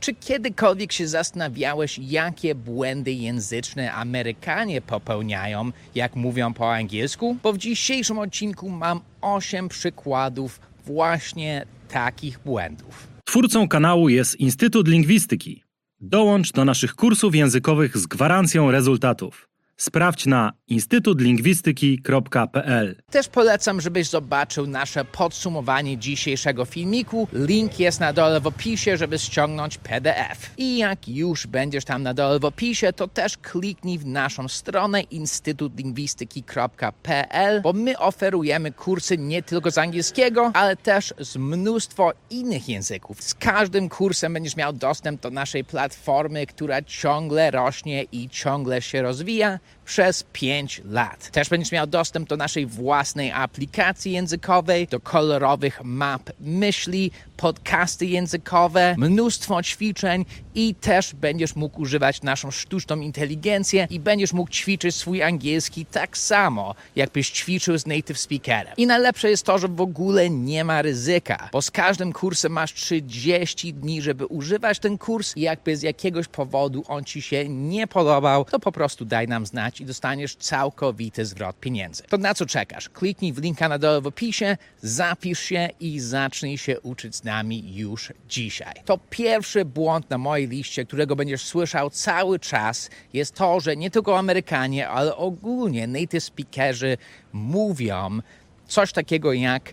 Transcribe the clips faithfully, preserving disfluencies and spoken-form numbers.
Czy kiedykolwiek się zastanawiałeś, jakie błędy języczne Amerykanie popełniają, jak mówią po angielsku? Bo w dzisiejszym odcinku mam osiem przykładów właśnie takich błędów. Twórcą kanału jest Instytut Lingwistyki. Dołącz do naszych kursów językowych z gwarancją rezultatów. Sprawdź na instytut lingwistyki kropka p l. Też polecam, żebyś zobaczył nasze podsumowanie dzisiejszego filmiku. Link jest na dole w opisie, żeby ściągnąć P D F. I jak już będziesz tam na dole w opisie, to też kliknij w naszą stronę instytut lingwistyki kropka p l, bo my oferujemy kursy nie tylko z angielskiego, ale też z mnóstwo innych języków. Z każdym kursem będziesz miał dostęp do naszej platformy, która ciągle rośnie i ciągle się rozwija przez pięć lat. Też będziesz miał dostęp do naszej własnej aplikacji językowej, do kolorowych map myśli, podcasty językowe, mnóstwo ćwiczeń i też będziesz mógł używać naszą sztuczną inteligencję i będziesz mógł ćwiczyć swój angielski tak samo, jakbyś ćwiczył z native speakerem. I najlepsze jest to, że w ogóle nie ma ryzyka, bo z każdym kursem masz trzydzieści dni, żeby używać ten kurs i jakby z jakiegoś powodu on ci się nie podobał, to po prostu daj nam znać i dostaniesz całkowity zwrot pieniędzy. To na co czekasz? Kliknij w linka na dole w opisie, zapisz się i zacznij się uczyć z nami już dzisiaj. To pierwszy błąd na mojej liście, którego będziesz słyszał cały czas, jest to, że nie tylko Amerykanie, ale ogólnie native speakerzy mówią coś takiego jak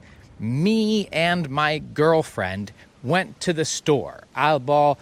me and my girlfriend went to the store albo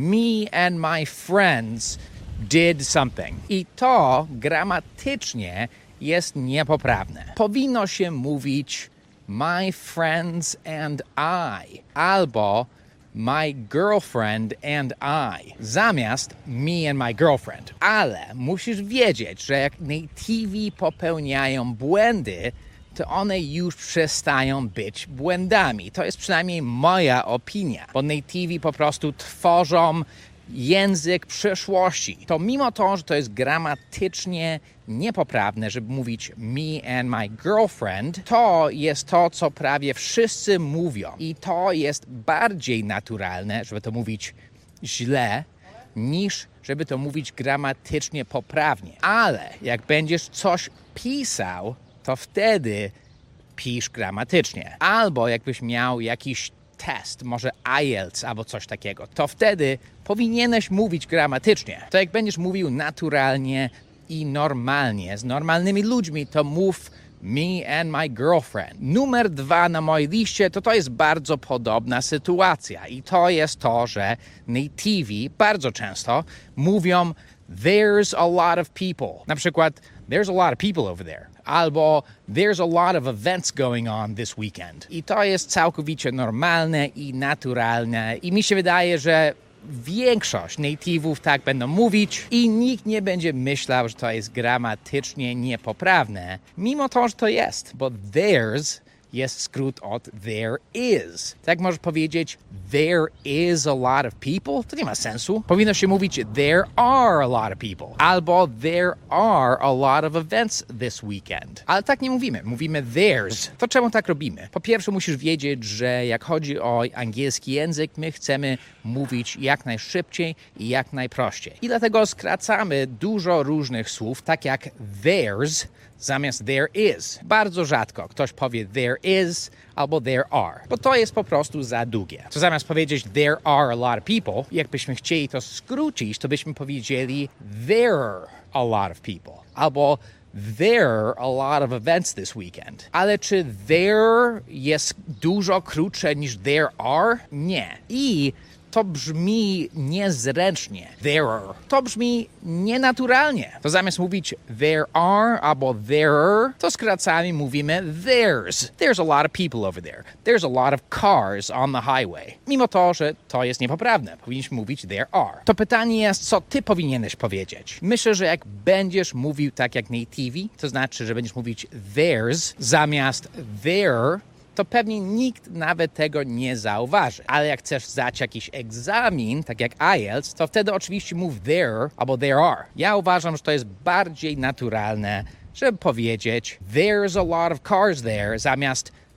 me and my friends did something. I to gramatycznie jest niepoprawne. Powinno się mówić my friends and I albo my girlfriend and I zamiast me and my girlfriend. Ale musisz wiedzieć, że jak nativi popełniają błędy, to one już przestają być błędami. To jest przynajmniej moja opinia, bo nativi po prostu tworzą język przyszłości. To mimo to, że to jest gramatycznie niepoprawne, żeby mówić me and my girlfriend, to jest to, co prawie wszyscy mówią. I to jest bardziej naturalne, żeby to mówić źle, niż żeby to mówić gramatycznie poprawnie. Ale jak będziesz coś pisał, to wtedy pisz gramatycznie. Albo jakbyś miał jakiś test, może I E L T S albo coś takiego, to wtedy powinieneś mówić gramatycznie. To jak będziesz mówił naturalnie i normalnie, z normalnymi ludźmi, to mów me and my girlfriend. Numer dwa na mojej liście to to jest bardzo podobna sytuacja i to jest to, że nativi bardzo często mówią there's a lot of people. Na przykład there's a lot of people over there. Albo there's a lot of events going on this weekend. I to jest całkowicie normalne i naturalne. I mi się wydaje, że większość native'ów tak będą mówić i nikt nie będzie myślał, że to jest gramatycznie niepoprawne, mimo to, że to jest, bo there's jest skrót od there is. Tak możesz powiedzieć there is a lot of people? To nie ma sensu. Powinno się mówić there are a lot of people. Albo there are a lot of events this weekend. Ale tak nie mówimy. Mówimy there's. To czemu tak robimy? Po pierwsze musisz wiedzieć, że jak chodzi o angielski język, my chcemy mówić jak najszybciej i jak najprościej. I dlatego skracamy dużo różnych słów, tak jak there's zamiast there is. Bardzo rzadko ktoś powie there is albo there are, bo to jest po prostu za długie. To zamiast powiedzieć there are a lot of people, jakbyśmy chcieli to skrócić, to byśmy powiedzieli there are a lot of people albo there are a lot of events this weekend. Ale czy there jest dużo krótsze niż there are? Nie. I to brzmi niezręcznie. There are. To brzmi nienaturalnie. To zamiast mówić there are albo there, to skracamy mówimy there's. There's a lot of people over there. There's a lot of cars on the highway. Mimo to, że to jest niepoprawne. Powinniśmy mówić there are. To pytanie jest, co ty powinieneś powiedzieć. Myślę, że jak będziesz mówił tak jak nativi, to znaczy, że będziesz mówić there's zamiast there, to pewnie nikt nawet tego nie zauważy. Ale jak chcesz zdać jakiś egzamin, tak jak I E L T S, to wtedy oczywiście mów there albo there are. Ja uważam, że to jest bardziej naturalne, żeby powiedzieć there's a lot of cars there zamiast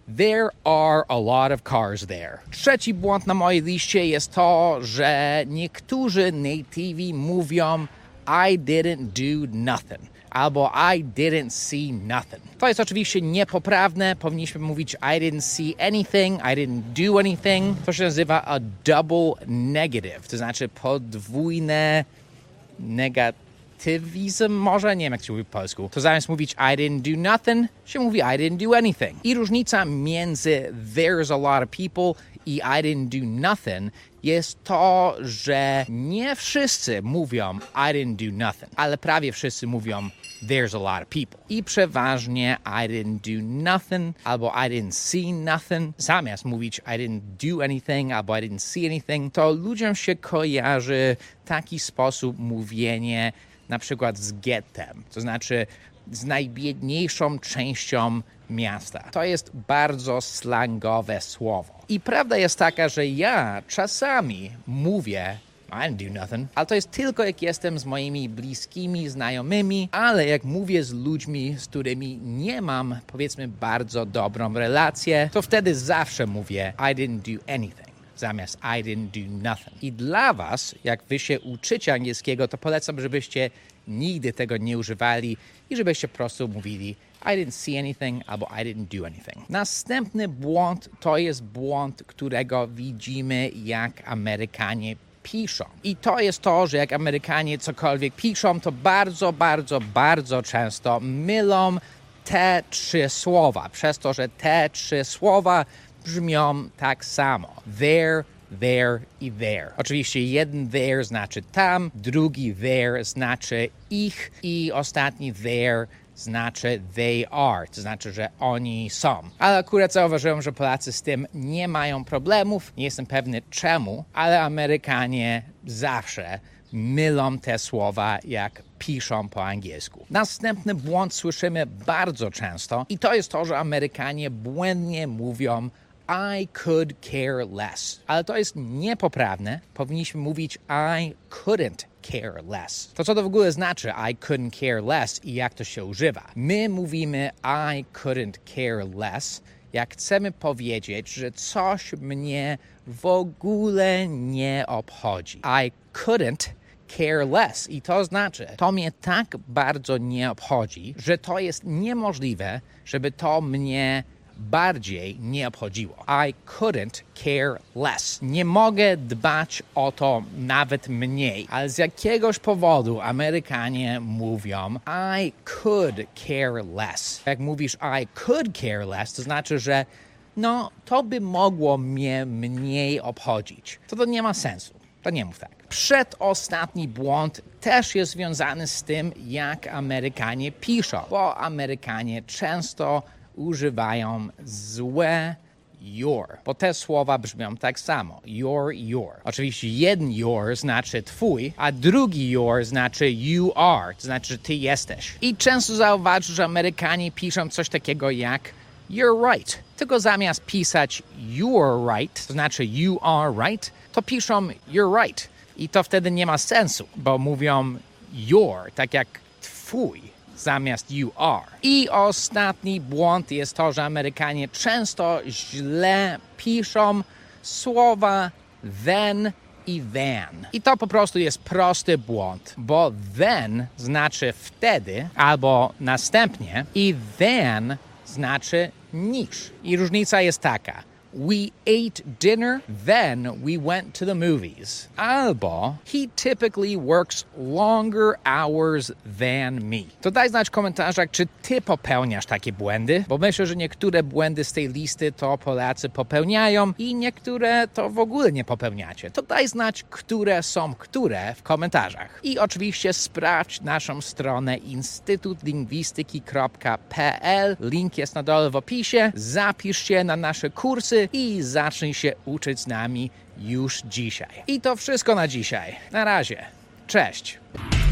There are a lot of cars there. Trzeci błąd na mojej liście jest to, że niektórzy nativi mówią I didn't do nothing albo I didn't see nothing. To jest oczywiście niepoprawne. Powinniśmy mówić I didn't see anything, I didn't do anything. To się nazywa a double negative, to znaczy podwójne negatywizm może? Nie wiem, jak się mówi po polsku. To zamiast mówić I didn't do nothing, się mówi I didn't do anything. I różnica między there's a lot of people i I didn't do nothing jest to, że nie wszyscy mówią I didn't do nothing, ale prawie wszyscy mówią there's a lot of people. I przeważnie I didn't do nothing albo I didn't see nothing. Zamiast mówić I didn't do anything albo I didn't see anything, to ludziom się kojarzy taki sposób mówienia na przykład z gettem, to znaczy z najbiedniejszą częścią miasta. To jest bardzo slangowe słowo. I prawda jest taka, że ja czasami mówię I didn't do nothing, ale to jest tylko jak jestem z moimi bliskimi znajomymi, ale jak mówię z ludźmi, z którymi nie mam, powiedzmy, bardzo dobrą relację, to wtedy zawsze mówię I didn't do anything zamiast I didn't do nothing. I dla was, jak wy się uczycie angielskiego, to polecam, żebyście nigdy tego nie używali i żebyście po prostu mówili I didn't see anything albo I didn't do anything. Następny błąd to jest błąd, którego widzimy, jak Amerykanie piszą. I to jest to, że jak Amerykanie cokolwiek piszą, to bardzo, bardzo, bardzo często mylą te trzy słowa, przez to, że te trzy słowa brzmią tak samo. There, there i there. Oczywiście jeden there znaczy tam, drugi there znaczy ich i ostatni there znaczy they are, to znaczy, że oni są. Ale akurat zauważyłem, że Polacy z tym nie mają problemów. Nie jestem pewny czemu, ale Amerykanie zawsze mylą te słowa, jak piszą po angielsku. Następny błąd słyszymy bardzo często i to jest to, że Amerykanie błędnie mówią I could care less. Ale to jest niepoprawne. Powinniśmy mówić I couldn't care less. To co to w ogóle znaczy I couldn't care less i jak to się używa? My mówimy I couldn't care less, jak chcemy powiedzieć, że coś mnie w ogóle nie obchodzi. I couldn't care less. I to znaczy, to mnie tak bardzo nie obchodzi, że to jest niemożliwe, żeby to mnie bardziej nie obchodziło. I couldn't care less. Nie mogę dbać o to nawet mniej. Ale z jakiegoś powodu Amerykanie mówią I could care less. Jak mówisz I could care less, to znaczy, że no, to by mogło mnie mniej obchodzić. To to nie ma sensu. To nie mów tak. Przedostatni błąd też jest związany z tym, jak Amerykanie piszą, bo Amerykanie często używają złe your, bo te słowa brzmią tak samo. Your, your. Oczywiście jeden your znaczy twój, a drugi your znaczy you are, to znaczy ty jesteś. I często zauważysz, że Amerykanie piszą coś takiego jak you're right. Tylko zamiast pisać you're right, to znaczy you are right, to piszą you're right. I to wtedy nie ma sensu, bo mówią your, tak jak twój, zamiast you are. I ostatni błąd jest to, że Amerykanie często źle piszą słowa then i then. I to po prostu jest prosty błąd, bo then znaczy wtedy albo następnie i then znaczy niż. I różnica jest taka. We ate dinner, then we went to the movies. Albo he typically works longer hours than me. To daj znać w komentarzach, czy ty popełniasz takie błędy, bo myślę, że niektóre błędy z tej listy to Polacy popełniają i niektóre to w ogóle nie popełniacie. To daj znać, które są które w komentarzach. I oczywiście sprawdź naszą stronę instytut lingwistyki kropka p l. Link jest na dole w opisie. Zapisz się na nasze kursy i zacznij się uczyć z nami już dzisiaj. I to wszystko na dzisiaj. Na razie. Cześć!